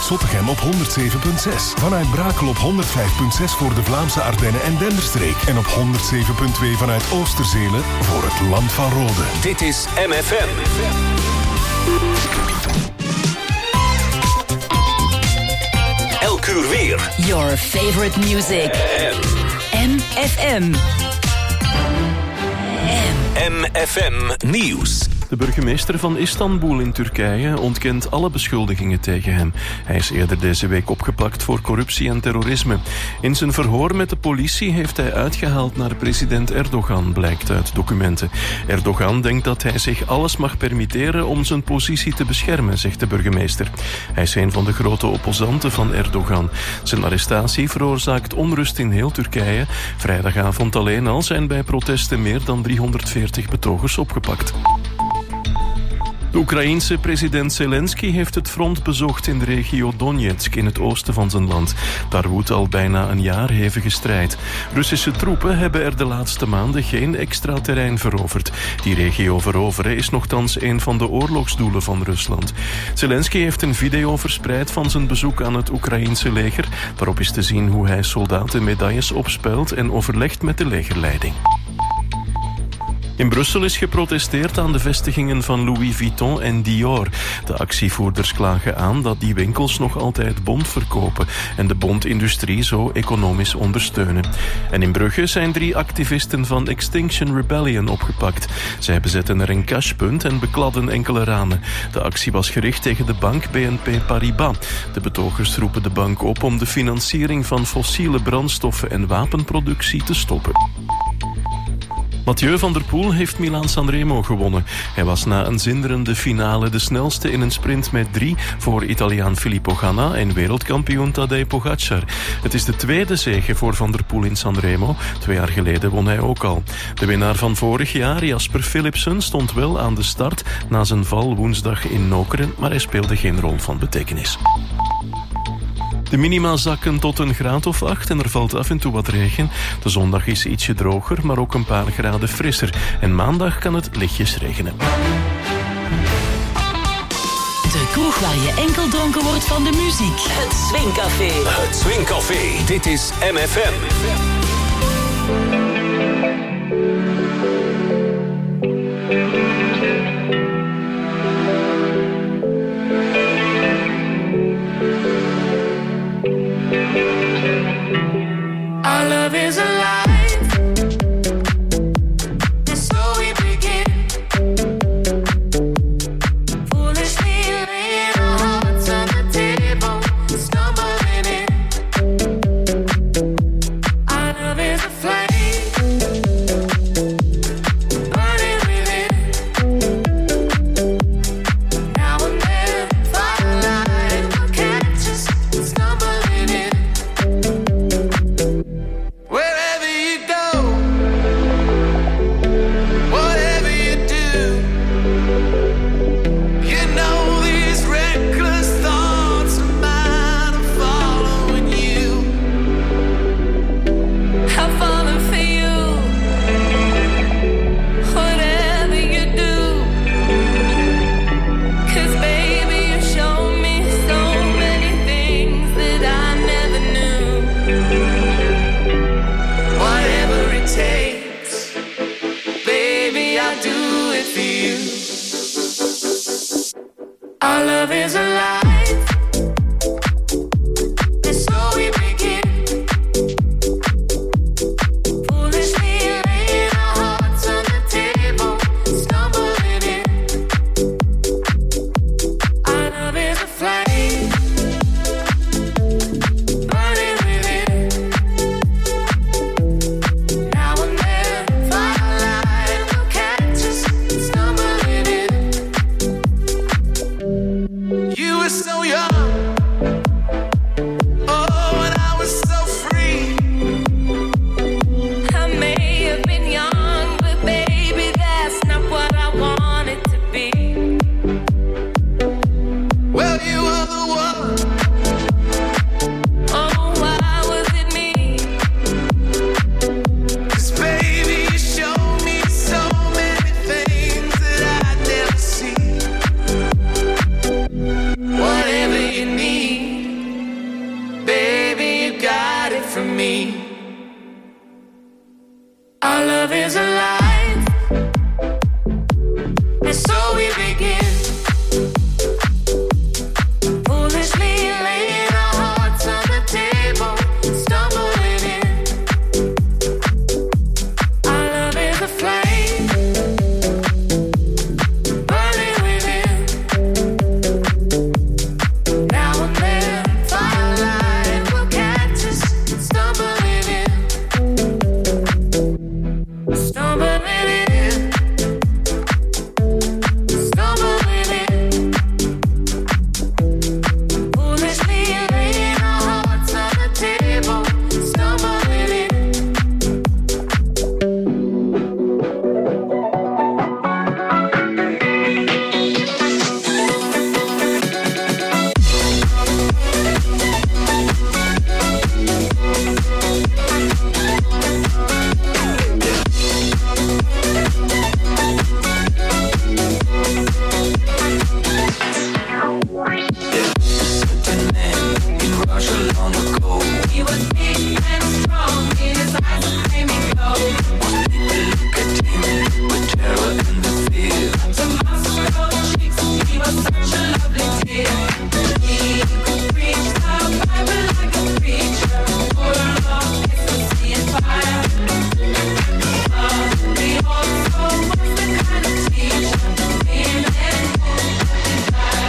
Vanuit Zottegem op 107.6. Vanuit Brakel op 105.6 voor de Vlaamse Ardennen en Denderstreek. En op 107.2 vanuit Oosterzelen voor het Land van Rode. Dit is MFM. Elk uur weer. Your favorite music. MFM. MFM Nieuws. De burgemeester van Istanbul in Turkije ontkent alle beschuldigingen tegen hem. Hij is eerder deze week opgepakt voor corruptie en terrorisme. In zijn verhoor met de politie heeft hij uitgehaald naar president Erdogan, blijkt uit documenten. Erdogan denkt dat hij zich alles mag permitteren om zijn positie te beschermen, zegt de burgemeester. Hij is een van de grote opposanten van Erdogan. Zijn arrestatie veroorzaakt onrust in heel Turkije. Vrijdagavond alleen al zijn bij protesten meer dan 340 betogers opgepakt. De Oekraïense president Zelensky heeft het front bezocht in de regio Donetsk in het oosten van zijn land. Daar woedt al bijna een jaar hevige strijd. Russische troepen hebben er de laatste maanden geen extra terrein veroverd. Die regio veroveren is nochtans een van de oorlogsdoelen van Rusland. Zelensky heeft een video verspreid van zijn bezoek aan het Oekraïense leger. Daarop is te zien hoe hij soldaten medailles opspelt en overlegt met de legerleiding. In Brussel is geprotesteerd aan de vestigingen van Louis Vuitton en Dior. De actievoerders klagen aan dat die winkels nog altijd Bond verkopen en de Bond-industrie zo economisch ondersteunen. En in Brugge zijn 3 activisten van Extinction Rebellion opgepakt. Zij bezetten er een cashpunt en bekladden enkele ramen. De actie was gericht tegen de bank BNP Paribas. De betogers roepen de bank op om de financiering van fossiele brandstoffen en wapenproductie te stoppen. Mathieu van der Poel heeft Milaan-Sanremo gewonnen. Hij was na een zinderende finale de snelste in een sprint met 3 voor Italiaan Filippo Ganna en wereldkampioen Tadej Pogacar. Het is de tweede zege voor Van der Poel in Sanremo. 2 jaar geleden won hij ook al. De winnaar van vorig jaar, Jasper Philipsen, stond wel aan de start na zijn val woensdag in Nokeren, maar hij speelde geen rol van betekenis. De minima zakken tot een graad of 8 en er valt af en toe wat regen. De zondag is ietsje droger, maar ook een paar graden frisser. En maandag kan het lichtjes regenen. De kroeg waar je enkel dronken wordt van de muziek. Het Swingcafé. Het Swingcafé. Dit is MFM. Our love is alive, and so we begin. Foolishly laying our hearts on the table, stumbling in. Our love is a flame, burning within. Now and then, firelight will catch us stumbling in. Wherever you go, whatever you do, you know these reckless thoughts of mine are following you. I'm falling for you, whatever you do. 'Cause baby, you show me so many things that I never knew. Whatever it takes, baby, I'll do it for you. Our love is alive, and so we begin. Foolishly laying our hearts on the table, stumbling in. Our love is a flame, burning within. Now and then, firelight will catch us stumbling in. You were so young, oh, and I was so free. I may have been young, but baby, that's not what I wanted to be. Well, you were the one. Oh, why was it me? 'Cause baby, you showed me so many things that I'd never see. Whatever you need. me. Our love is alive, and so we begin. Foolishly laying our hearts on the table, stumbling in. Our love is a flame, burning within. Now and then, firelight will catch us, stumbling in. Stumbling in. Stumbling in. Foolishly laying our hearts on the table, stumbling in. He was big and strong, in his eyes a flaming glow. To my swirled cheeks, he was such a lovely dear. He could preach the Bible like a preacher, full of ecstasy and fire. He also was the kind of teacher men and women desire.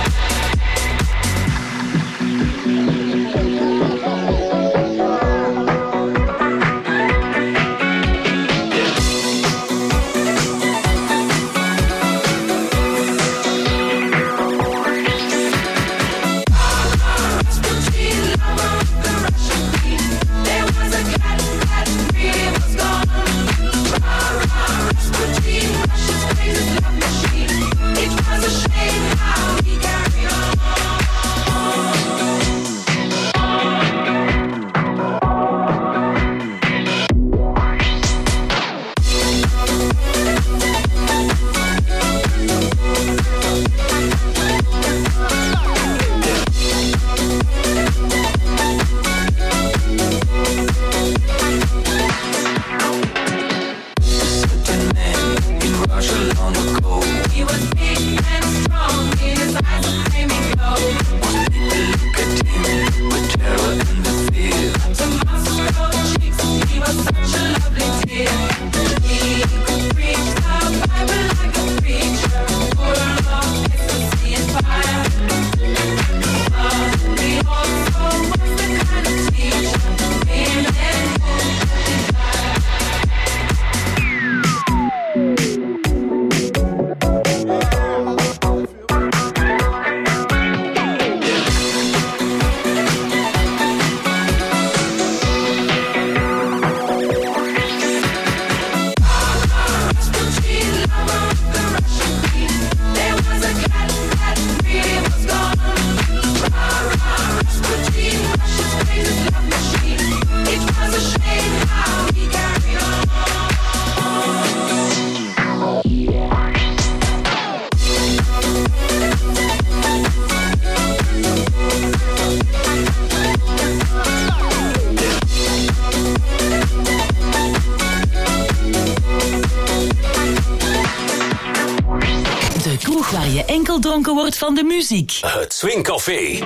Rasputin, lover of the Russian queen. There was a cat that really was gone. Rasputin, Russia's greatest love machine. It was a shame how he carried on. He was big and strong, in his eyes a flaming glow. To my swirled cheeks, he was such a lovely dear. He could preach the Bible like a preacher, full of ecstasy and fire. He also was the kind of teacher men and women desire. Rasputin, lover of the Russian queen. There was a cat that really was gone. Rasputin, Russia's greatest love machine. It was a shame how he carried on. De kroeg waar je enkel dronken wordt van de muziek. Het Swing Café.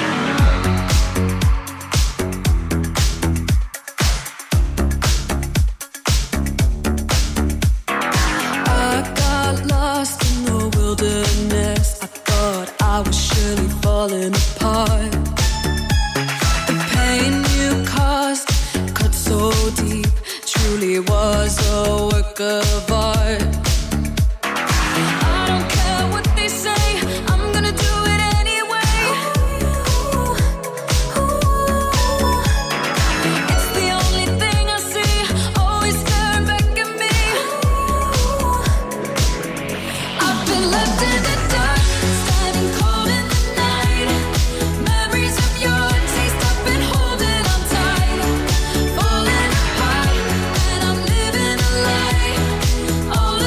I got lost in the wilderness. I thought I was surely falling apart. The pain you caused cut so deep, truly was a work of art. I don't care what they say, I'm gonna do it anyway. It's the only thing I see, always staring back at me. I've been left in the dark, standing cold in the night. Memories of your taste, I've been holding on tight. Falling apart, and I'm living a lie. All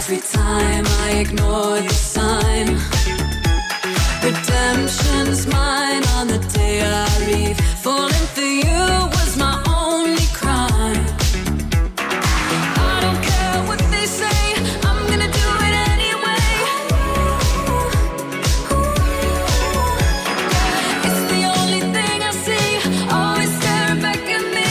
Every time I ignored the sign, redemption's mine on the day I leave. Falling for you was my only crime. I don't care what they say, I'm gonna do it anyway. It's the only thing I see, always staring back at me.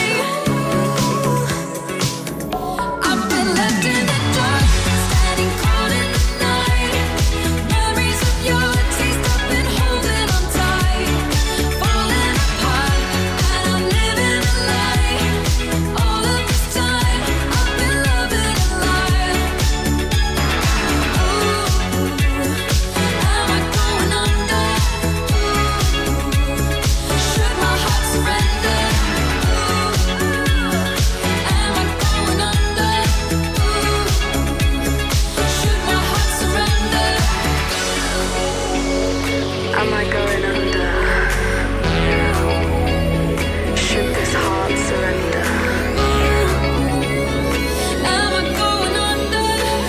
I've been left in the dark, standing cold in the night. Memories of your taste, I've been holding on tight. Falling apart, and I'm living a lie. All of this time, I've been loving a lie. Ooh, am I going under? Should my heart surrender? Am I going under? Should my heart surrender? Am I going under? Should this heart surrender? Am I going under?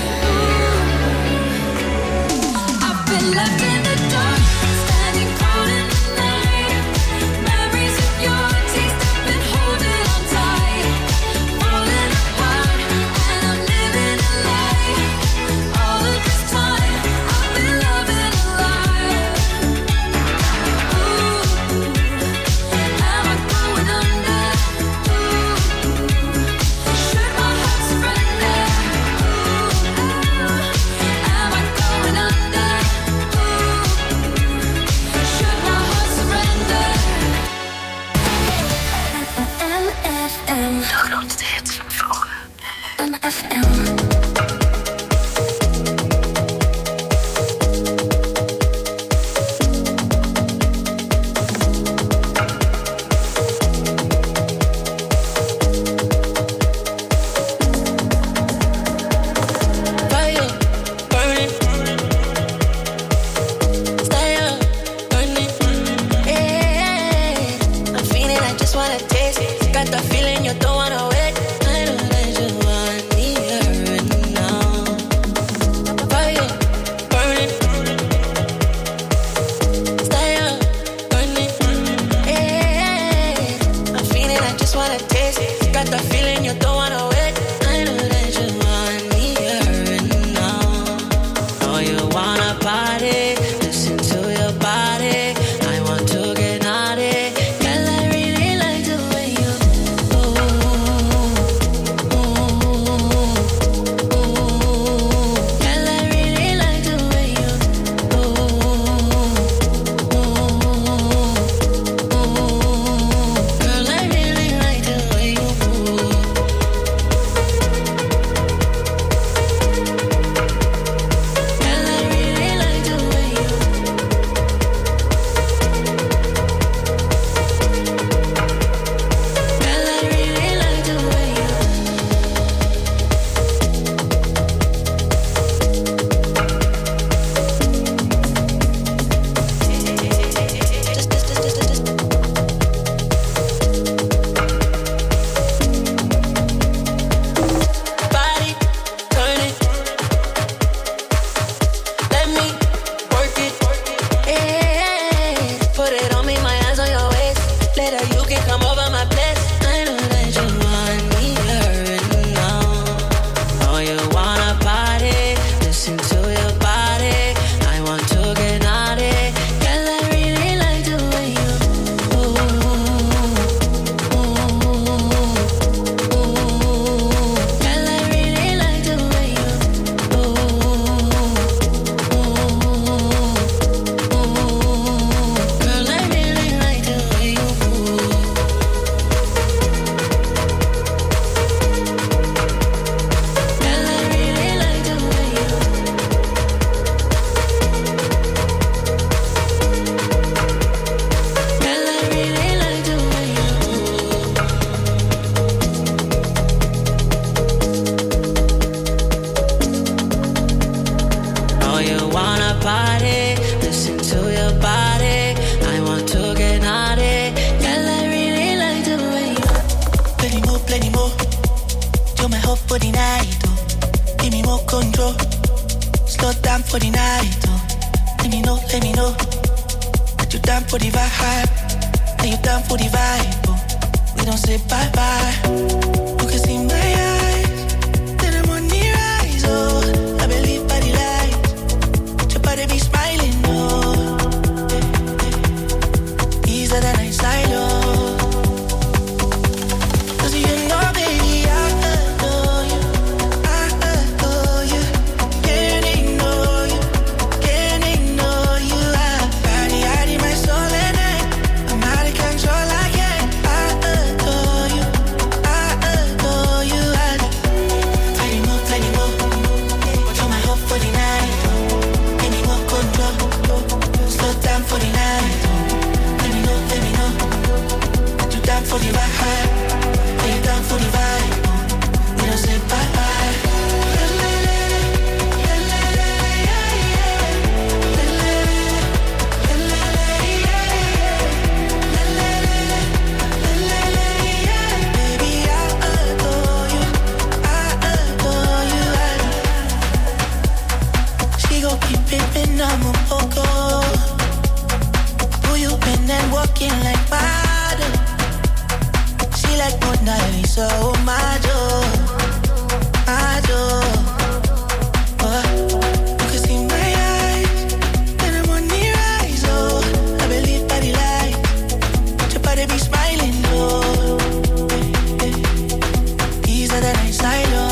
I've been left in the dark, standing cold in the night. Memories of your taste, I've been holding on tight. Falling apart, and I'm living a lie. All of this time, I've been loving a lie. Am I going under? Should my heart surrender? Am I going under? Should my heart surrender? MFM. De grootste hits van vroeger. MFM. Fire, burning. Stay up, burning. Yeah, I'm feeling, I just wanna taste it. Got the feeling you don't wanna wait. I know that you want me here and now. Fire, burning. Stay up, burning. Yeah, I'm feeling, I just wanna taste it. Got the feeling you don't wanna wait. I know that you want me here and now. Oh, you wanna party? Listen to your body. I want to get naughty. Girl, I really like the way you Girl, I really like the way you Girl, I really like the way you Girl, I really like the way you Girl, I really like the way you Body, turn it. Let me work it. Yeah, put it on me, my hands on your waist. Later you can come over my place. I know that you want me here and now. Oh, you wanna party? Listen to your body. I want to get naughty. Girl, I really like the way you Girl, I really like the way you Girl, I really like the way you Girl, I really like the way you Girl, I really like the way Oh, you wanna party? Listen to your body. I want to get naughty. Girl, I really like the way you Plenty more. You're my hope for the night. Oh. Give me more control. Slow down for the night, oh. Let me know that you down for the vibe. That you down for the vibe, oh. We don't say bye-bye. You can see my eyes, then I'm on the rise, oh. I believe by the light, your body be smiling, oh. Easier than I silo. Cause you know, baby, I adore you. I adore you. Can't ignore you. Can't ignore you. I in my soul and I'm out of control. I can't. I adore you. I adore you. Plenty more. You're my hope for the night. Any more control. Slow down for the night. Let me know. You down for the vibe. You down for the vibe. We don't say bye-bye. Baby, I adore you. I adore you. She gon' keep pimpin', I'm a poco. Who you been and walking like water? She like Mona Lisa, oh my joy, my joy. You can see my eyes, then I'm on the rise, oh. I believe by the light, your body be smiling, oh. Easier than I silo.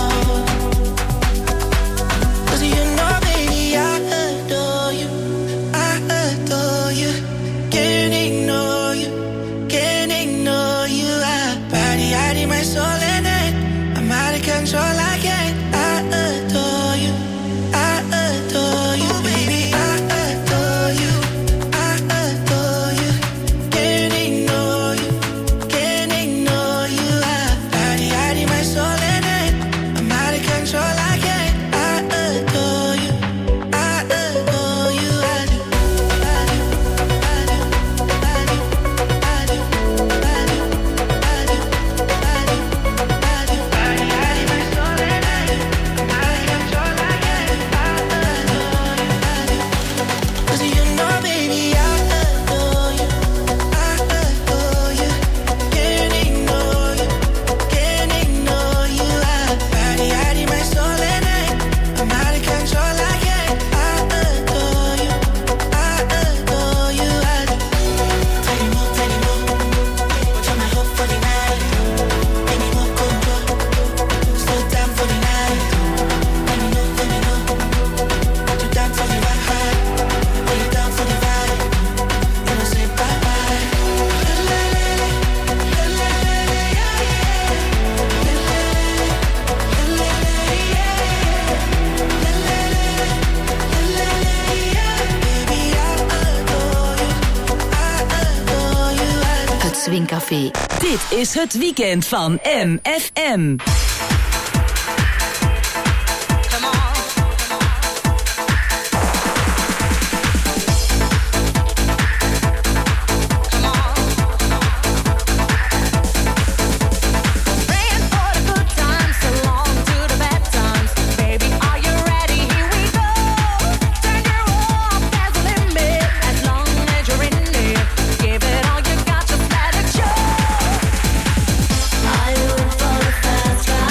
Cause you know, baby, I adore you. I adore you. Can't ignore you. Can't ignore you. I in my soul and I'm out of control. I can't. I adore you. I adore you, baby. I adore you. I adore you. Can't ignore you. Can't ignore you. I in my soul and I'm out of control. I can't. I adore you. I adore you. I do. Cause you know, baby, I adore you. I adore you. Can't ignore you. Can't ignore you. I in my soul and I'm out of control. I can't. I adore you. I adore you. I do. Plenty more. You're my hope for the night. Any more control. Slow down for the night. Let me know. You down for the vibe. You down for the vibe. You don't say bye-bye. Baby, I adore you. I adore you. Het Swingcafé. Dit is het weekend van MFM. Praying for the good times, so long to the bad times. Baby, are you ready? Here we go. Turn your off, there's a limit. As long as you're in it, give it all you got, just let it show. Are you in for the fast ride?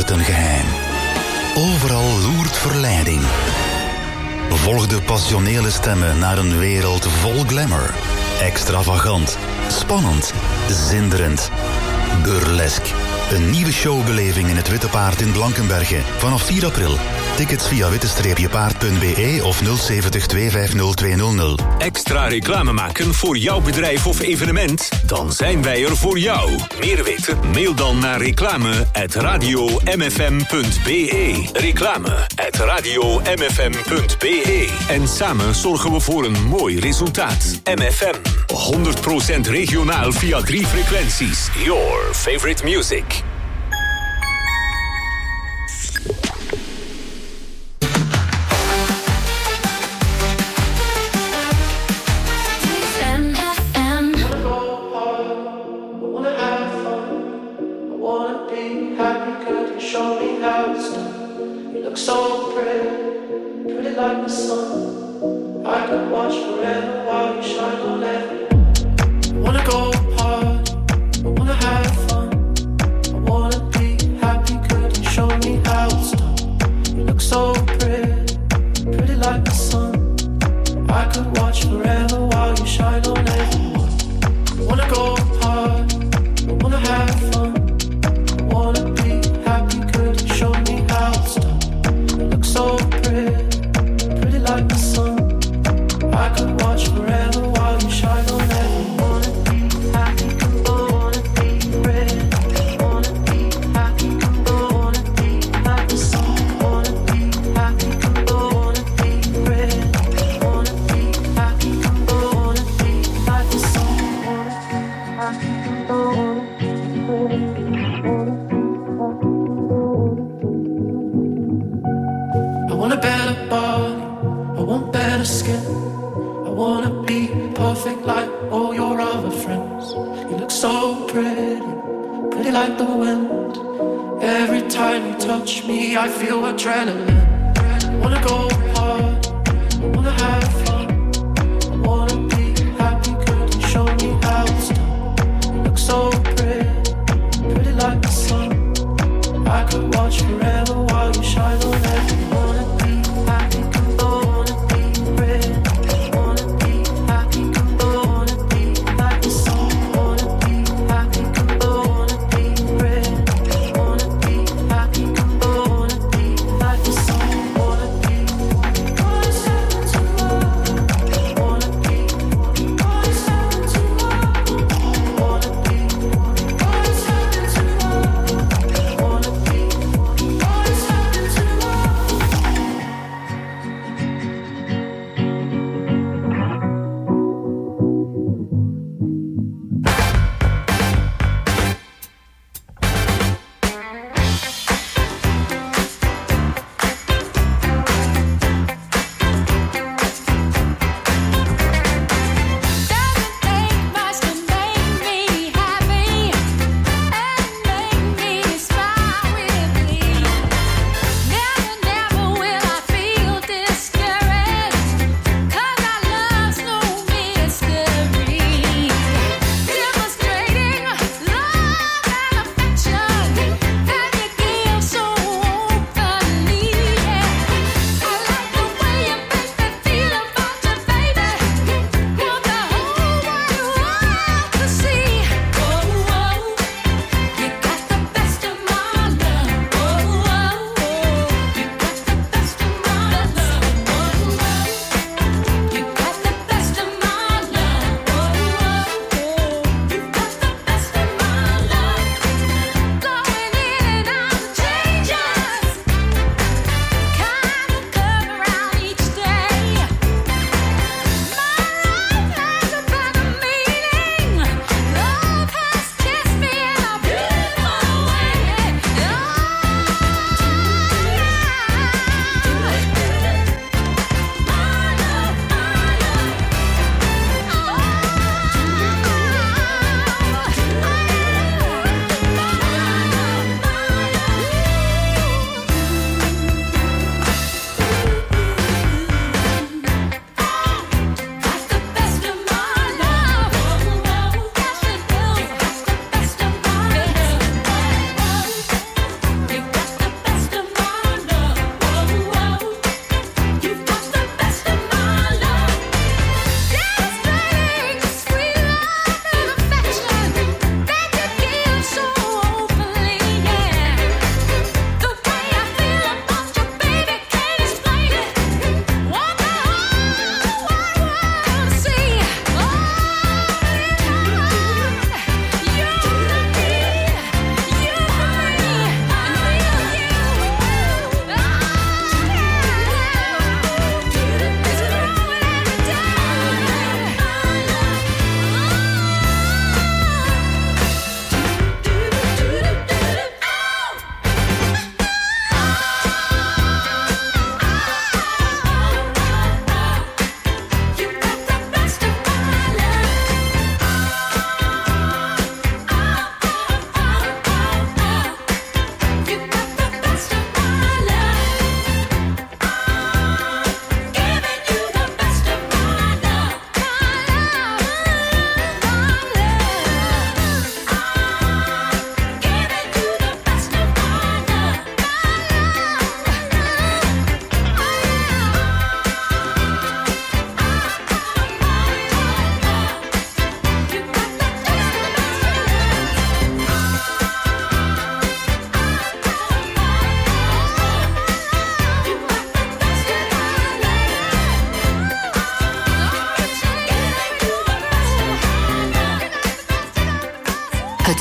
schuilt een geheim. Overal loert verleiding. Volg de passionele stemmen naar een wereld vol glamour. Extravagant, spannend, zinderend, burlesk. Een nieuwe showbeleving in het Witte Paard in Blankenberge. Vanaf 4 april. Tickets via witte-paard.be of 070 250 200. Extra reclame maken voor jouw bedrijf of evenement? Dan zijn wij er voor jou. Meer weten? Mail dan naar reclame@radiomfm.be. Reclame@radiomfm.be. En samen zorgen we voor een mooi resultaat. MFM. 100% regionaal via 3 frequenties. Your favorite music.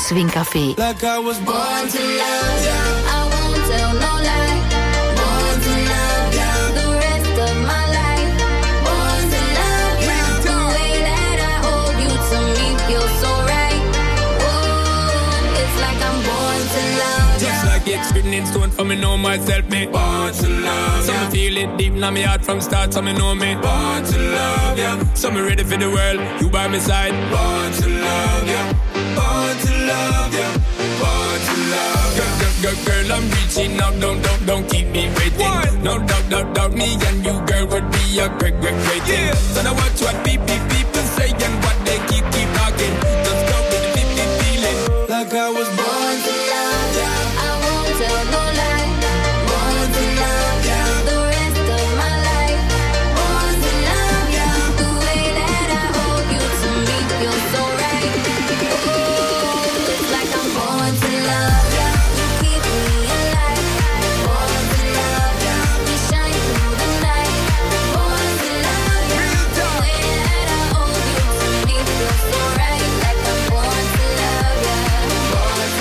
Swingcafé. Like I was born to love ya. I won't tell no lie. Born to love ya. The rest of my life. Born to love ya. The way that I hold you to me feels so right. Whoa, it's like I'm born to love ya. Just like it's written in stone for me know myself, me born to love ya. So me feel it deep in my heart from start, so me know me born to love ya. So me ready for the world, you by my side. Born to love ya. Born to love ya. Born to love ya. Girl, I'm reaching out, don't keep me waiting. No doubt, me and you, girl, would be a great thing. So now watch what people say and what they keep talking. Just go with the feeling. Like I was born to love ya. I won't tell no lie. Born to love ya. The rest of my life. Born to love ya. The way that I hold you to me feels so right. Ooh, it's like I'm born to love ya. You keep me alive. Born to love ya. We shine through the night. Born to love ya. The way that I hold you to me feels so right. Like I'm born to love ya. Born to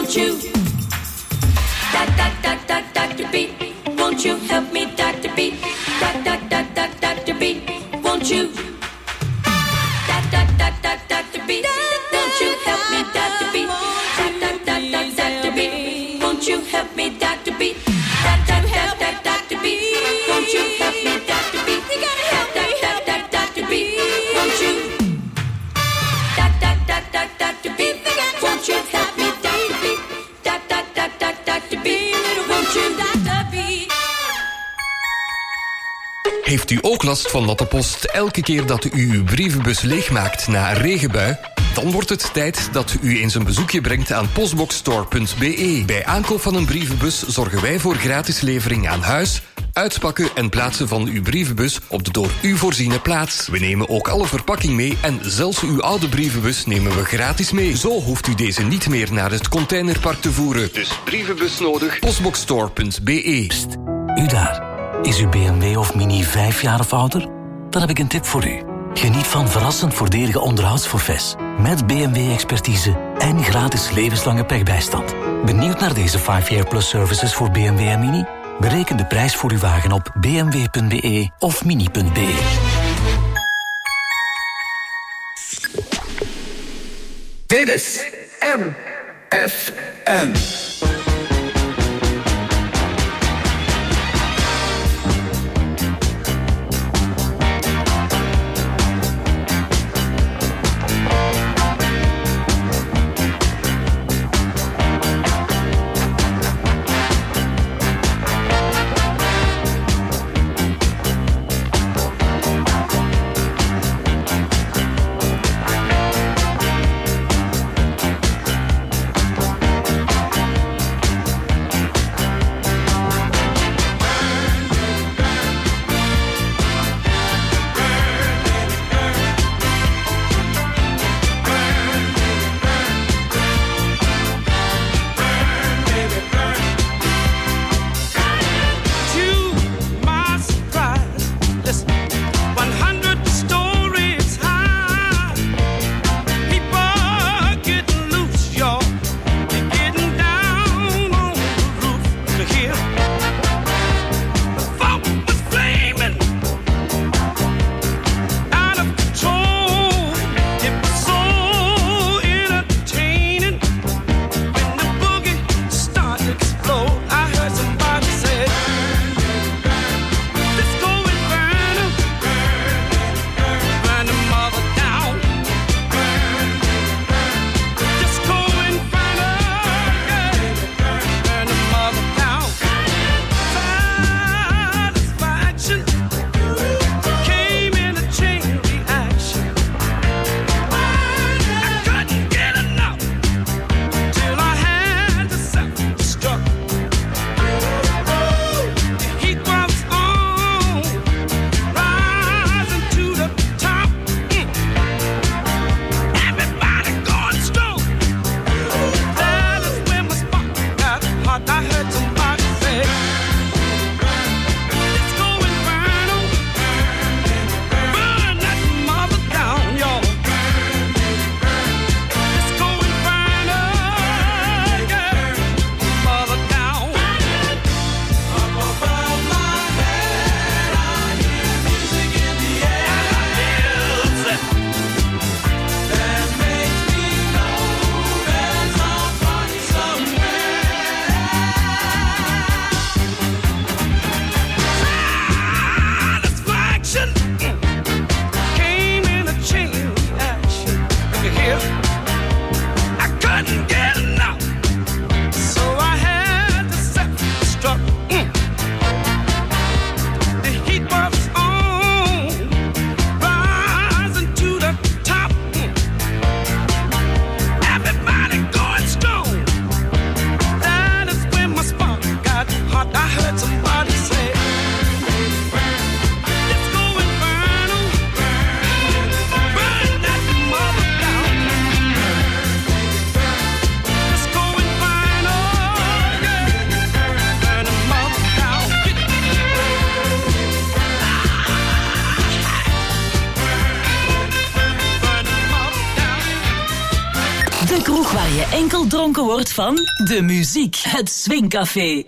won't you? Dr. Beat, won't you help me, Dr. Beat? Dr. Beat, won't you? Dr. Beat, won't you help me, Dr. Beat? Dr. Beat, won't you help me, Dr. Beat? Dr. Beat, won't you help me, Dr. Beat? You gotta help Dr. Beat, won't you? Dr. Beat, won't you help me, Dr. Beat? Dr. Beat, won't you, Dr. Beat? Heeft u ook last van natte post elke keer dat u uw brievenbus leegmaakt na een regenbui? Dan wordt het tijd dat u eens een bezoekje brengt aan postboxstore.be. Bij aankoop van een brievenbus zorgen wij voor gratis levering aan huis, uitpakken en plaatsen van uw brievenbus op de door u voorziene plaats. We nemen ook alle verpakking mee en zelfs uw oude brievenbus nemen we gratis mee. Zo hoeft u deze niet meer naar het containerpark te voeren. Dus brievenbus nodig, postboxstore.be. Pst, u daar. Is uw BMW of Mini 5 jaar of ouder? Dan heb ik een tip voor u. Geniet van verrassend voordelige onderhoudsforfaits. Met BMW-expertise en gratis levenslange pechbijstand. Benieuwd naar deze 5-year plus services voor BMW en Mini? Bereken de prijs voor uw wagen op bmw.be of mini.be. Dit is MFM. enkel dronken wordt van de muziek. Het Swingcafé.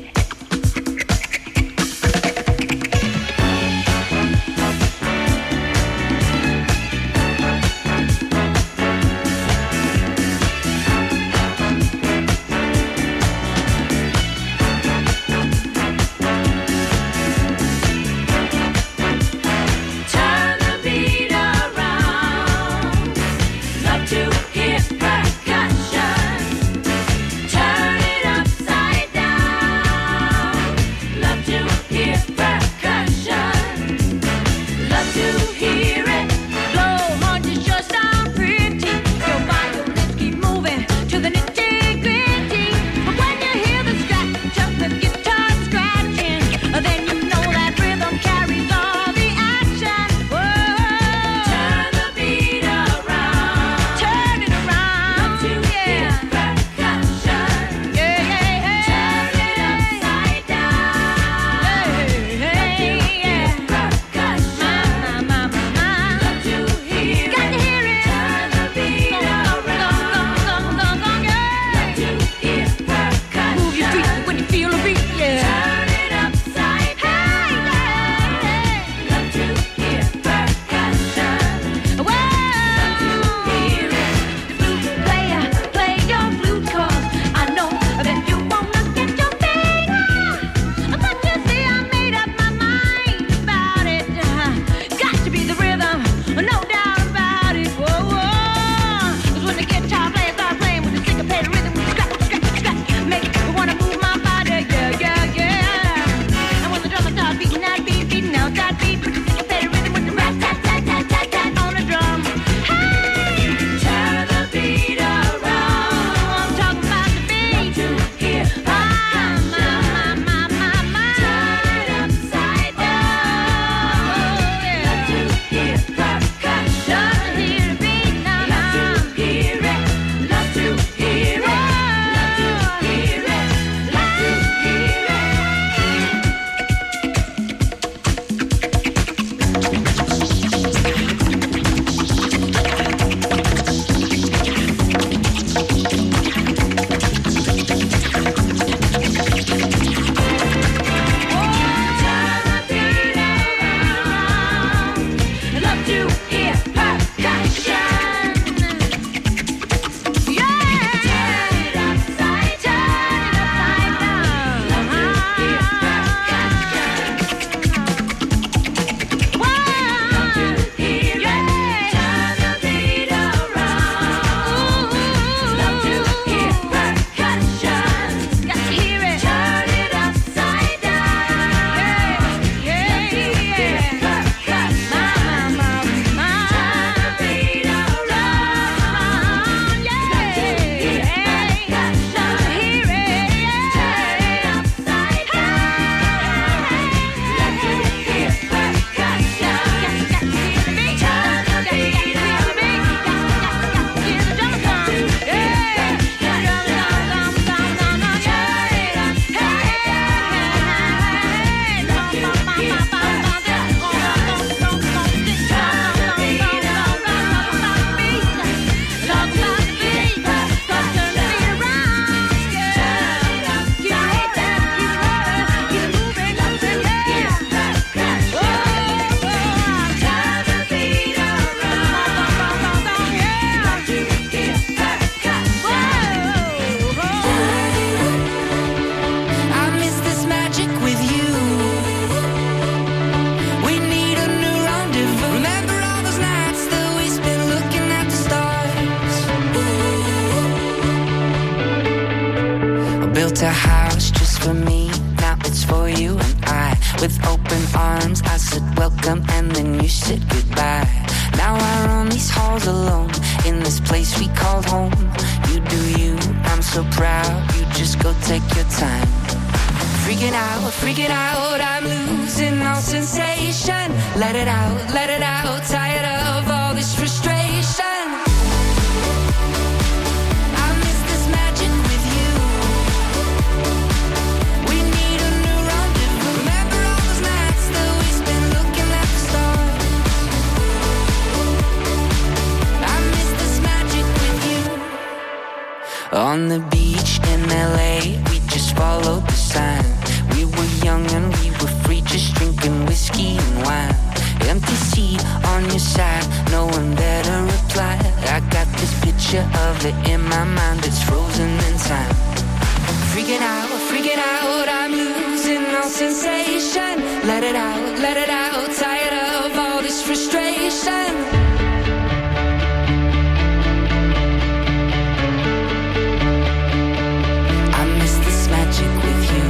built a house just for me, now it's for you and I. With open arms, I said welcome and then you said goodbye. Now I roam these halls alone, in this place we called home. You do you, I'm so proud, you just go take your time. Freaking out, I'm losing all sensation. Let it out, tired of all this frustration. I miss this magic with you. We need a new rendezvous. Remember all those nights that we spent looking at the stars. I miss this magic with you. in LA, we just followed the sign. We were young and we were free, just drinking whiskey and wine. Empty seat on your side, no one there to reply. I got this picture of it in my mind, it's frozen in time. Freaking out, I'm losing all sensation. Let it out, tired of all this frustration. I miss this magic with you.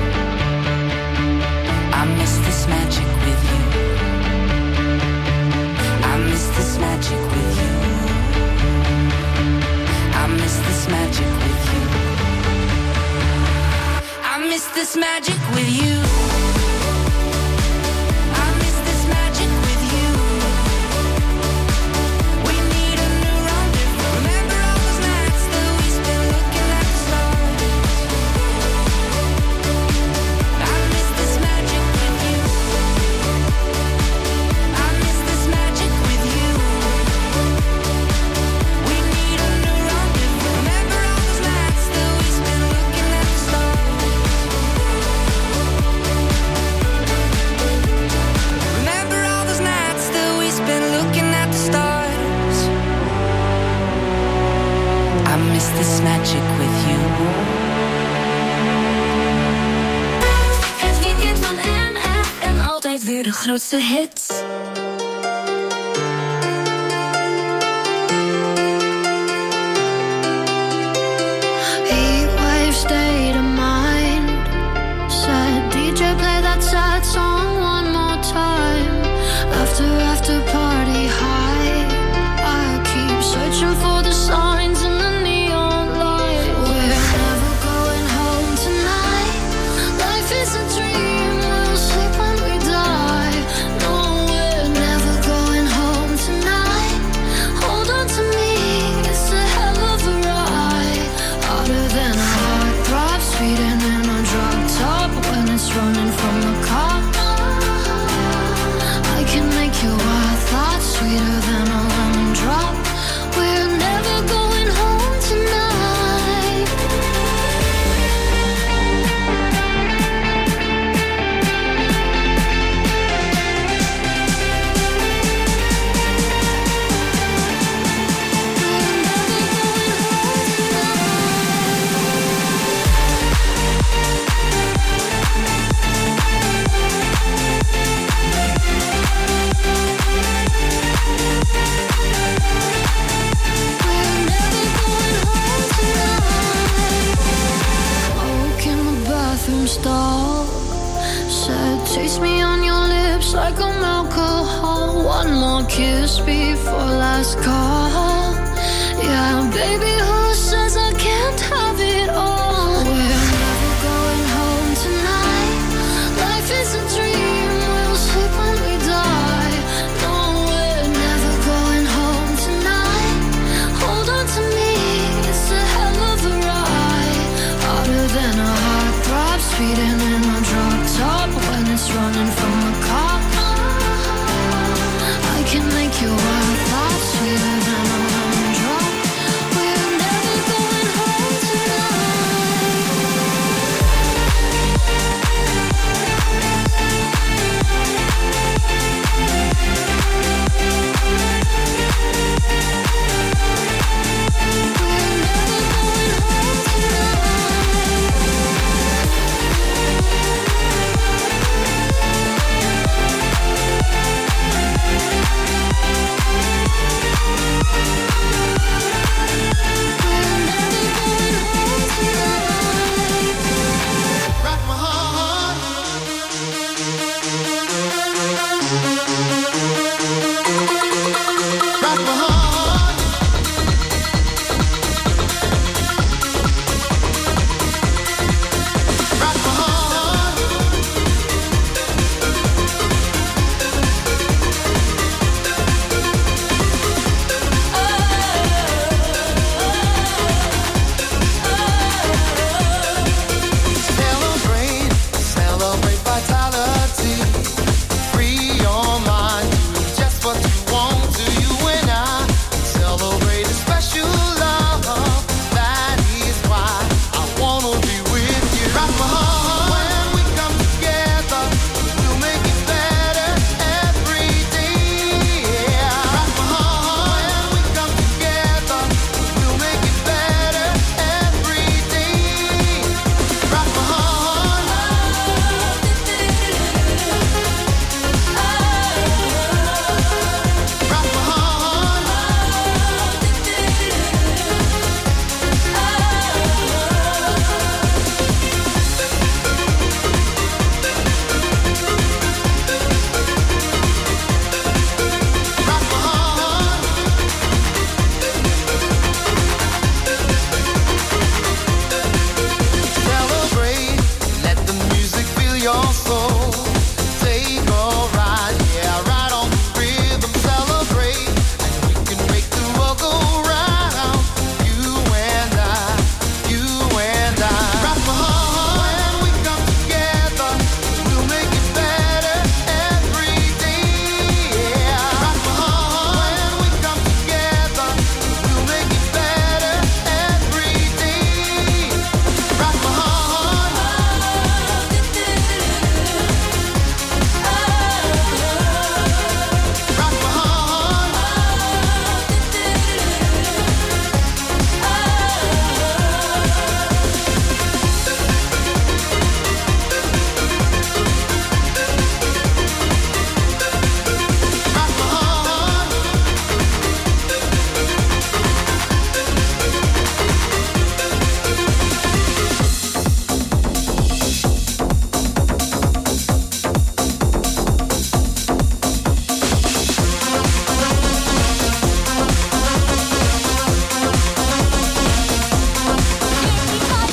I miss this magic with you. I miss this magic with you. I miss this magic with you. I miss this magic with you. I miss this magic with you. We need a new rendezvous. Remember all those nights that we spent looking at the stars. I miss this magic with you. I miss this magic with you. We need a new rendezvous. Remember all those nights that we spent looking at the stars. Remember all those nights that we spent looking at the stars. I miss this magic with you. Het weekend van MFM, altijd weer de grootste hits. Heatwave state of mind. Said DJ play that sad song one more time. After party high. I keep searching for the signs in the neon light. We're never going home tonight. Life is a dream, we'll sleep when we die. No, we're never going home tonight. Hold on to me, it's a hell of a ride. Harder than a heartthrob, speeding in a drop top when it's running from the cops. I can make your wild thoughts sweeter than a lemon drop. We're never going home tonight. Woke in the bathroom stall. Said, taste me on your lips like I'm alcohol. One more kiss before last call. Yeah, baby, who says I can't have it all? We're never going home tonight. Life is a dream, we'll sleep when we die. No, we're never going home tonight. Hold on to me, it's a hell of a ride. Harder than a heartthrob, speeding in a drop top when it's running from the cops. I can make your wild thoughts sweeter